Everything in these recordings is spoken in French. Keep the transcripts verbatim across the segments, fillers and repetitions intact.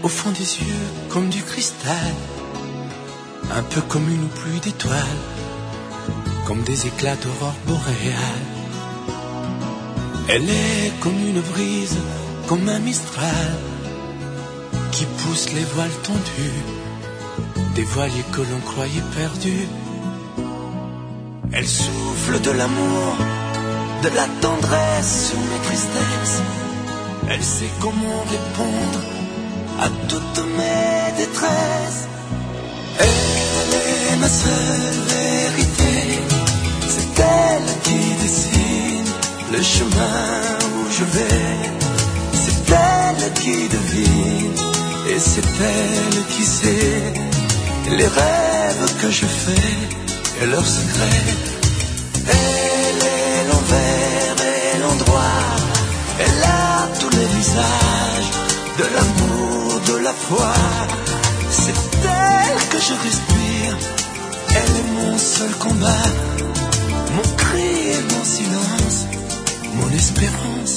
au fond des yeux comme du cristal, un peu comme une pluie d'étoiles, comme des éclats d'aurore boréale. Elle est comme une brise, comme un mistral, qui pousse les voiles tendus, des voiliers que l'on croyait perdus. Elle souffle de l'amour, de la tendresse sur mes tristesses. Elle sait comment répondre à toutes mes détresses. Elle est ma seule vérité, c'est elle qui dessine le chemin où je vais. C'est elle qui devine, et c'est elle qui sait les rêves que je fais et leurs secrets. Elle est l'envers et l'endroit, elle a tous les visages de l'amour, de la foi. C'est elle que je respire, elle est mon seul combat, mon cri et mon silence, mon espérance.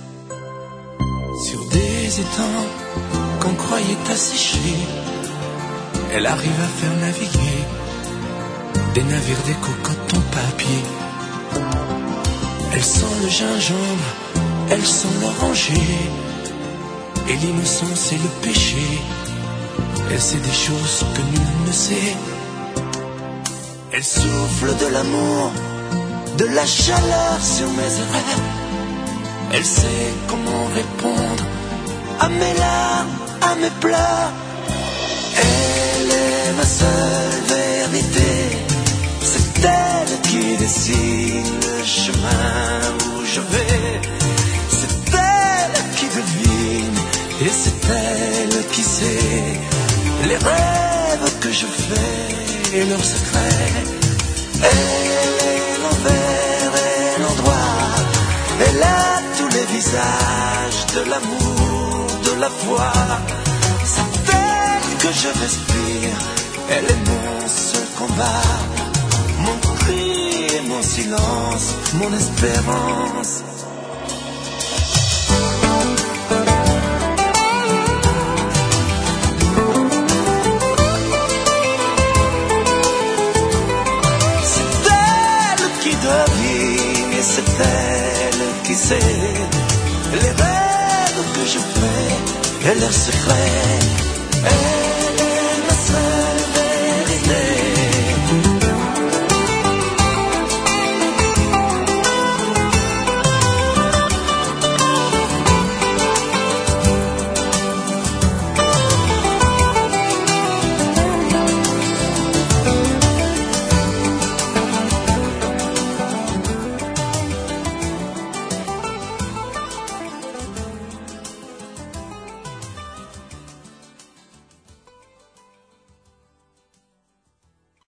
Sur des étangs qu'on croyait asséchés, elle arrive à faire naviguer des navires des cocottes en papier. Elle sent le gingembre, elle sent l'oranger, et l'innocence et le péché. Elle sait des choses que nul ne sait. Elle souffle de l'amour, de la chaleur sur mes rêves. Elle sait comment répondre à mes larmes, à mes pleurs. Elle est ma seule vérité, c'est elle qui dessine le chemin où je vais. C'est elle qui devine, et c'est elle qui sait les rêves que je fais et leurs secrets. Elle est l'envers et l'endroit, elle a tous les visages de l'amour, de la foi. C'est elle que je respire, elle est mon seul combat, mon cri et mon silence, mon espérance. C'est elle qui sait les rêves que je fais et leurs secrets. Elle